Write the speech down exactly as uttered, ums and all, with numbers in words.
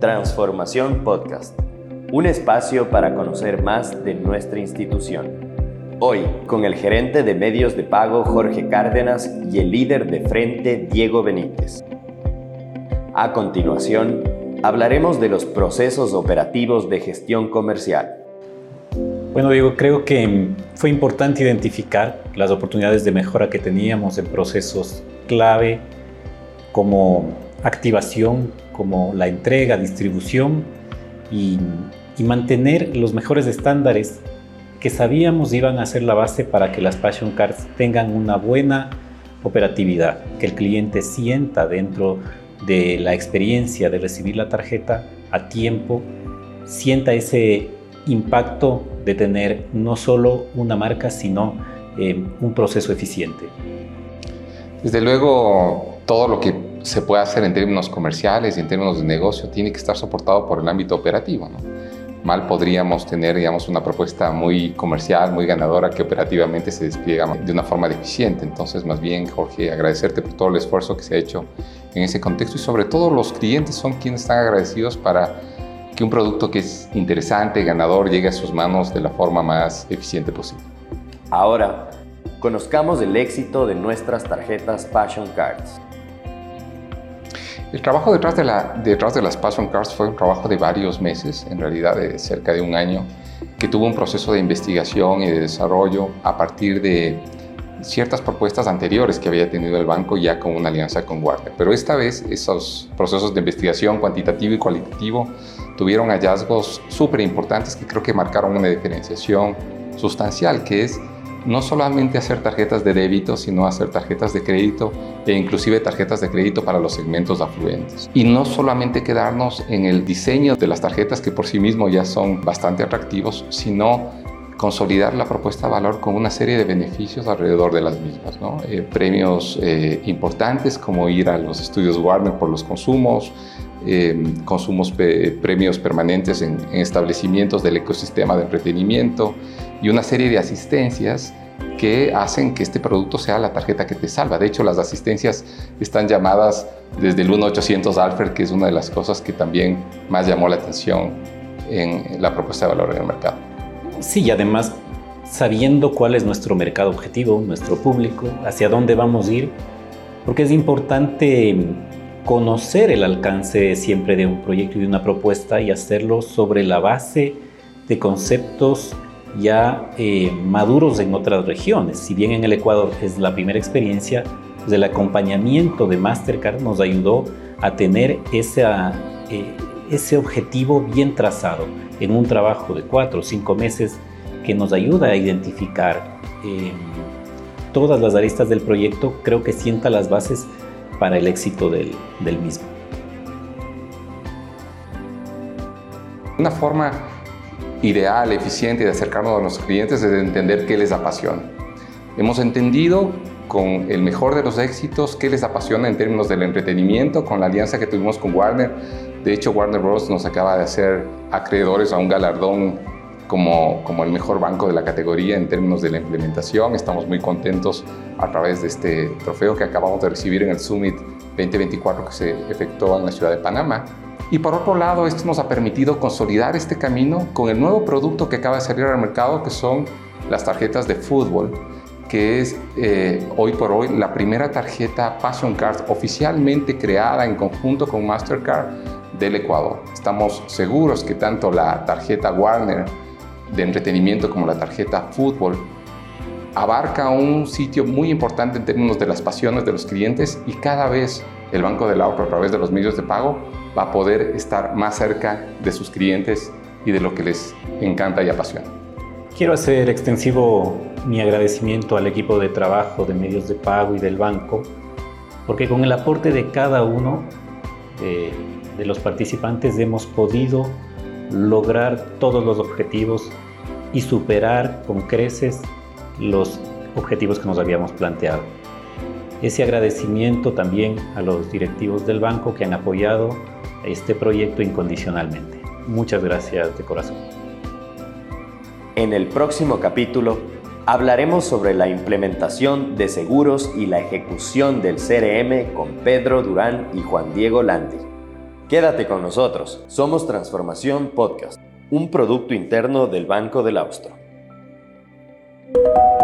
Transformación Podcast, un espacio para conocer más de nuestra institución. Hoy, con el gerente de medios de pago Jorge Cárdenas y el líder de Frente Diego Benítez. A continuación, hablaremos de los procesos operativos de gestión comercial. Bueno, Diego, creo que fue importante identificar las oportunidades de mejora que teníamos en procesos clave como activación, como la entrega, distribución y, y mantener los mejores estándares que sabíamos iban a ser la base para que las Passion Cards tengan una buena operatividad, que el cliente sienta dentro de la experiencia de recibir la tarjeta a tiempo, sienta ese impacto de tener no solo una marca, sino eh, un proceso eficiente. Desde luego, todo lo que se puede hacer en términos comerciales y en términos de negocio tiene que estar soportado por el ámbito operativo, ¿no? Mal podríamos tener, digamos, una propuesta muy comercial, muy ganadora, que operativamente se despliega de una forma deficiente. Entonces, más bien, Jorge, agradecerte por todo el esfuerzo que se ha hecho en ese contexto y sobre todo los clientes son quienes están agradecidos para que un producto que es interesante, ganador, llegue a sus manos de la forma más eficiente posible. Ahora, conozcamos el éxito de nuestras tarjetas Passion Cards. El trabajo detrás de, la, detrás de las Passion Cards fue un trabajo de varios meses, en realidad de cerca de un año, que tuvo un proceso de investigación y de desarrollo a partir de ciertas propuestas anteriores que había tenido el banco ya con una alianza con Warner. Pero esta vez esos procesos de investigación cuantitativo y cualitativo tuvieron hallazgos súper importantes que creo que marcaron una diferenciación sustancial, que es no solamente hacer tarjetas de débito, sino hacer tarjetas de crédito e inclusive tarjetas de crédito para los segmentos afluentes. Y no solamente quedarnos en el diseño de las tarjetas, que por sí mismo ya son bastante atractivos, sino consolidar la propuesta de valor con una serie de beneficios alrededor de las mismas, ¿no? Eh, premios eh, importantes como ir a los estudios Warner por los consumos, eh, consumos pe- premios permanentes en, en establecimientos del ecosistema de entretenimiento y una serie de asistencias que hacen que este producto sea la tarjeta que te salva. De hecho, las asistencias están llamadas desde el uno ochocientos Alfer, que es una de las cosas que también más llamó la atención en la propuesta de valor en el mercado. Sí, y además sabiendo cuál es nuestro mercado objetivo, nuestro público, hacia dónde vamos a ir, porque es importante conocer el alcance siempre de un proyecto y de una propuesta y hacerlo sobre la base de conceptos ya eh, maduros en otras regiones. Si bien en el Ecuador es la primera experiencia, pues el acompañamiento de Mastercard nos ayudó a tener esa, eh, ese objetivo bien trazado en un trabajo de cuatro o cinco meses que nos ayuda a identificar eh, todas las aristas del proyecto. Creo que sienta las bases para el éxito del, del mismo. Una forma ideal, eficiente de acercarnos a los clientes es de entender qué les apasiona. Hemos entendido con el mejor de los éxitos qué les apasiona en términos del entretenimiento, con la alianza que tuvimos con Warner. De hecho, Warner Bros. Nos acaba de hacer acreedores a un galardón como, como el mejor banco de la categoría en términos de la implementación. Estamos muy contentos a través de este trofeo que acabamos de recibir en el Summit veinte veinticuatro que se efectuó en la ciudad de Panamá. Y por otro lado, esto nos ha permitido consolidar este camino con el nuevo producto que acaba de salir al mercado, que son las tarjetas de fútbol, que es eh, hoy por hoy la primera tarjeta Passion Card oficialmente creada en conjunto con Mastercard del Ecuador. Estamos seguros que tanto la tarjeta Warner de entretenimiento como la tarjeta fútbol abarca un sitio muy importante en términos de las pasiones de los clientes y cada vez el Banco del Ahorro a través de los medios de pago va a poder estar más cerca de sus clientes y de lo que les encanta y apasiona. Quiero hacer extensivo mi agradecimiento al equipo de trabajo de medios de pago y del banco, porque con el aporte de cada uno de, de los participantes hemos podido lograr todos los objetivos y superar con creces los objetivos que nos habíamos planteado. Ese agradecimiento también a los directivos del banco que han apoyado este proyecto incondicionalmente. Muchas gracias de corazón. En el próximo capítulo hablaremos sobre la implementación de seguros y la ejecución del C R M con Pedro Durán y Juan Diego Landi. Quédate con nosotros. Somos Transformación Podcast, un producto interno del Banco del Austro.